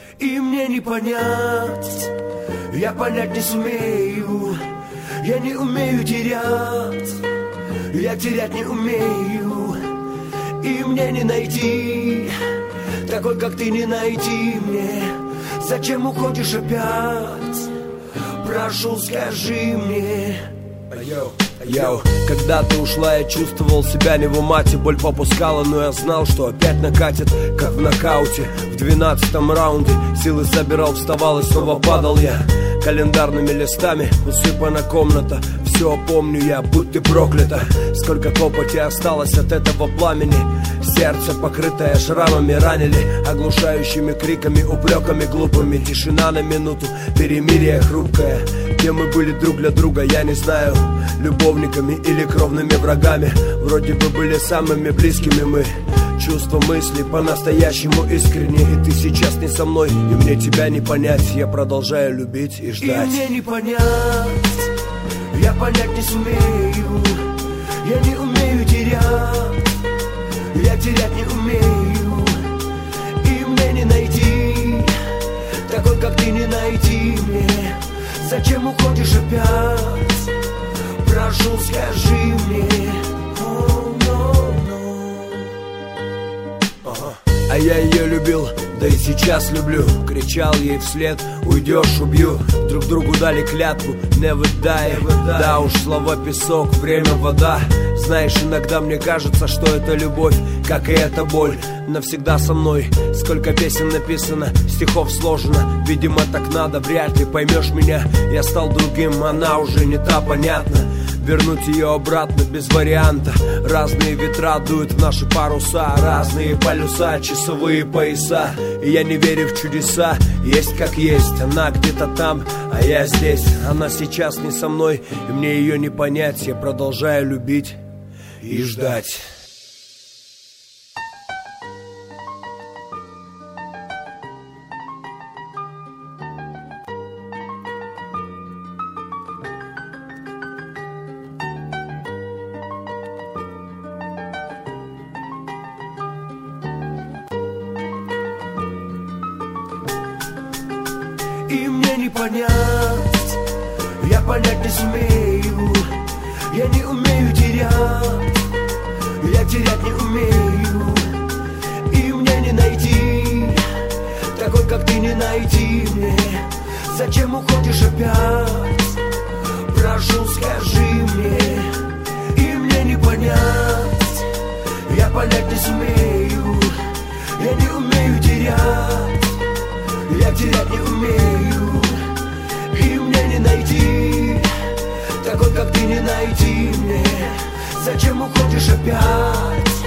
И мне не понять, я понять не сумею. Я не умею терять, я терять не умею. И мне не найти такой, как ты, не найти мне. Зачем уходишь опять? Прошу, скажи мне. Йоу, когда ты ушла, я чувствовал себя не в умате. Боль попускала, но я знал, что опять накатит, как в нокауте. В 12-м раунде силы собирал, вставал и снова падал я. Календарными листами усыпана комната. Все помню я, будь ты проклята. Сколько копоти осталось от этого пламени. Сердце, покрытое шрамами, ранили оглушающими криками, упреками глупыми. Тишина на минуту, перемирие хрупкое. Где мы были друг для друга, я не знаю. Любовниками или кровными врагами. Вроде бы были самыми близкими мы. Чувства, мысли по-настоящему искренне. И ты сейчас не со мной, и мне тебя не понять. Я продолжаю любить и ждать. И мне не понять, я понять не сумею. Я не умею терять, я терять не умею. И мне не найти такой, как ты, не найти мне. Зачем уходишь опять? Прошу, скажи мне. А я ее любил, да и сейчас люблю. Кричал ей вслед: уйдешь, убью. Друг другу дали клятву: never die. Да уж, слова песок, время вода. Знаешь, иногда мне кажется, что это любовь, как и эта боль, навсегда со мной. Сколько песен написано, стихов сложено. Видимо, так надо, вряд ли поймешь меня. Я стал другим, она уже не та, понятно. Вернуть ее обратно без варианта. Разные ветра дуют в наши паруса, разные полюса, часовые пояса. И я не верю в чудеса, есть как есть. Она где-то там, а я здесь. Она сейчас не со мной, и мне ее не понять. Я продолжаю любить и ждать. И мне не понять, я понять не сумею. Я не умею терять, я терять не умею. И мне не найти такой, как ты, не найти мне. Зачем уходишь опять? Прошу, скажи мне. И мне не понять, я понять не сумею. Я не умею терять, я терять не умею. И мне не найти такой, как ты, не найти мне. Зачем уходишь опять?